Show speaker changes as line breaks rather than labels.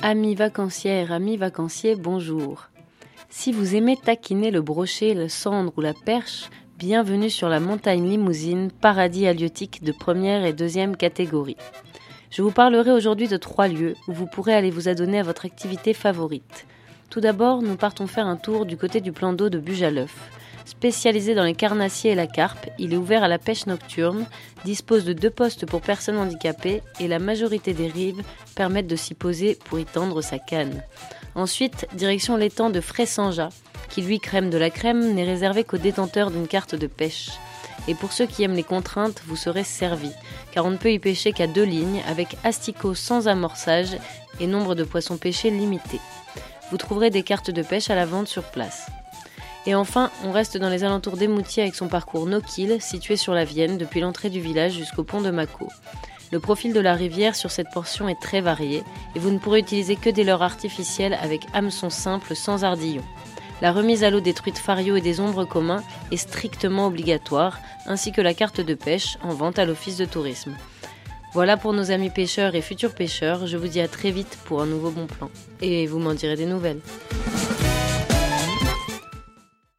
Amis vacancières, amis vacanciers, bonjour. Si vous aimez taquiner le brochet, le cendre ou la perche, bienvenue sur la montagne Limousine, paradis halieutique de première et deuxième catégorie. Je vous parlerai aujourd'hui de 3 lieux où vous pourrez aller vous adonner à votre activité favorite. Tout d'abord, nous partons faire un tour du côté du plan d'eau de Bujaluf. Spécialisé dans les carnassiers et la carpe, il est ouvert à la pêche nocturne, dispose de 2 postes pour personnes handicapées et la majorité des rives permettent de s'y poser pour y tendre sa canne. Ensuite, direction l'étang de Fray-Sanja, qui lui, crème de la crème, n'est réservé qu'aux détenteurs d'une carte de pêche. Et pour ceux qui aiment les contraintes, vous serez servis, car on ne peut y pêcher qu'à 2 lignes, avec asticots sans amorçage et nombre de poissons pêchés limité. Vous trouverez des cartes de pêche à la vente sur place. Et enfin, on reste dans les alentours d'Eymoutiers avec son parcours no-kill, situé sur la Vienne depuis l'entrée du village jusqu'au pont de Mâcon. Le profil de la rivière sur cette portion est très varié et vous ne pourrez utiliser que des leurres artificielles avec hameçon simple sans ardillon. La remise à l'eau des truites fario et des ombres communs est strictement obligatoire, ainsi que la carte de pêche en vente à l'office de tourisme. Voilà pour nos amis pêcheurs et futurs pêcheurs, je vous dis à très vite pour un nouveau bon plan. Et vous m'en direz des nouvelles.